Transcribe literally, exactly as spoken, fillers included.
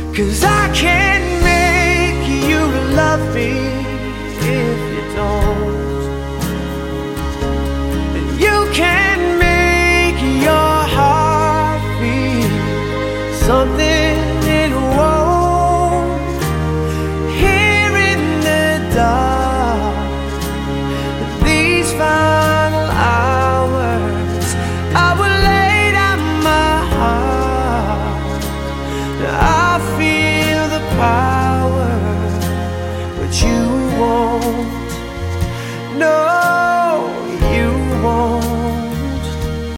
'cause I can't make you love me if you don't. And you can't make your heart feel something it won't. Here in the dark, these final hours, I will lay down my heart. I feel the power, but you won't. No.